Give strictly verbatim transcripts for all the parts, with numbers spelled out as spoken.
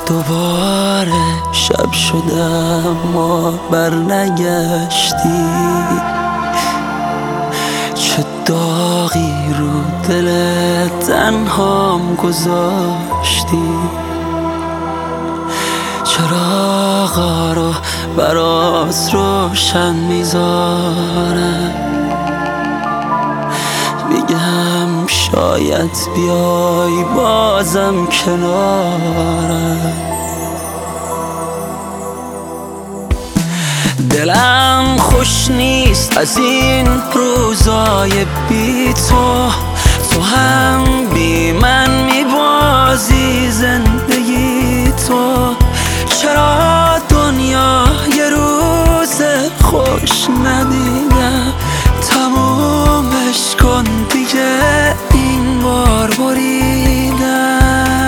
دوباره شب شدم ما بر نگشتی، چه داغی رو دل تنهام گذاشتی. چراغا رو برات روشن میذارم، میگم شاید بیای بازم کنارم. دلم خوش نیست از این روزای بی تو، تو هم بی من میبازی زندگی تو. چرا دنیا یه روز خوش ندیدم، تمومش کن دیگه این بار بریدم.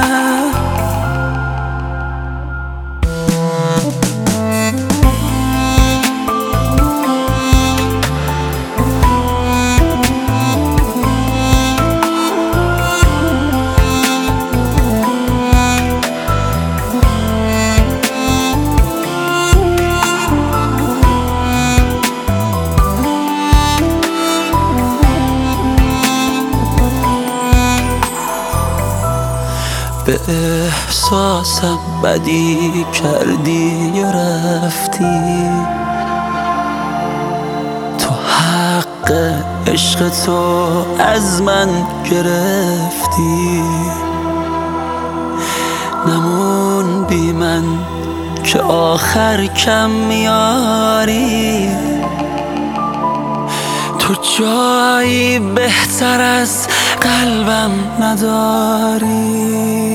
به احساسم بدی کردی یا رفتی، تو حق عشق تو از من گرفتی. نمون بی من که آخر کم میاری، تو جایی بهتر از قلبم نداری.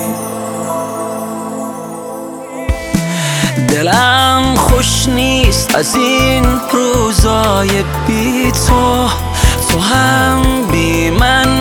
دلم خوش نیست از این روزای بی تو، تو هم بی من